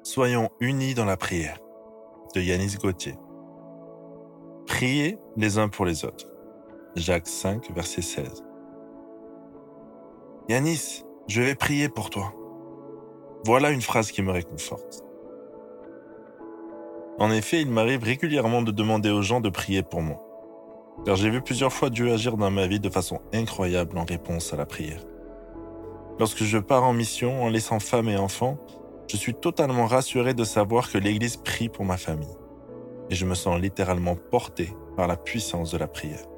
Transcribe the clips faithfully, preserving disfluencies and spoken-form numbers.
Soyons unis dans la prière, de Yanis Gauthier. Priez les uns pour les autres. Jacques cinq, verset seize. Yanis, je vais prier pour toi. Voilà une phrase qui me réconforte. En effet, il m'arrive régulièrement de demander aux gens de prier pour moi, car j'ai vu plusieurs fois Dieu agir dans ma vie de façon incroyable en réponse à la prière. Lorsque je pars en mission en laissant femme et enfants, je suis totalement rassuré de savoir que l'Église prie pour ma famille, et je me sens littéralement porté par la puissance de la prière.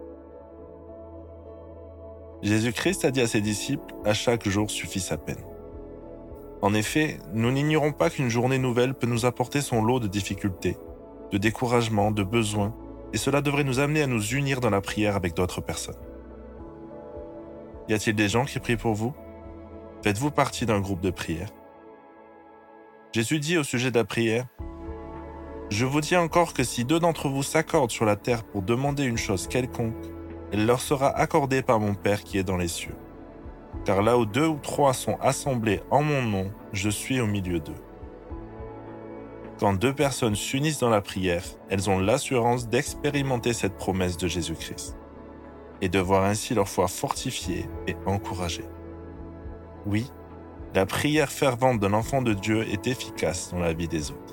Jésus-Christ a dit à ses disciples « À chaque jour suffit sa peine ». En effet, nous n'ignorons pas qu'une journée nouvelle peut nous apporter son lot de difficultés, de découragement, de besoins, et cela devrait nous amener à nous unir dans la prière avec d'autres personnes. Y a-t-il des gens qui prient pour vous? Faites-vous partie d'un groupe de prière? Jésus dit au sujet de la prière « Je vous dis encore que si deux d'entre vous s'accordent sur la terre pour demander une chose quelconque, elle leur sera accordée par mon Père qui est dans les cieux. Car là où deux ou trois sont assemblés en mon nom, je suis au milieu d'eux. » Quand deux personnes s'unissent dans la prière, elles ont l'assurance d'expérimenter cette promesse de Jésus-Christ et de voir ainsi leur foi fortifiée et encouragée. Oui, la prière fervente d'un enfant de Dieu est efficace dans la vie des autres.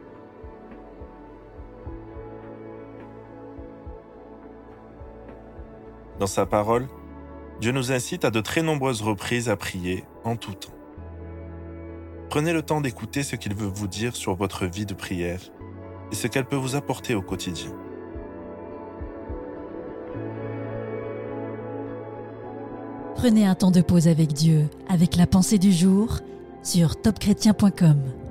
Dans sa parole, Dieu nous incite à de très nombreuses reprises à prier en tout temps. Prenez le temps d'écouter ce qu'il veut vous dire sur votre vie de prière et ce qu'elle peut vous apporter au quotidien. Prenez un temps de pause avec Dieu, avec la pensée du jour, sur top chrétien point com.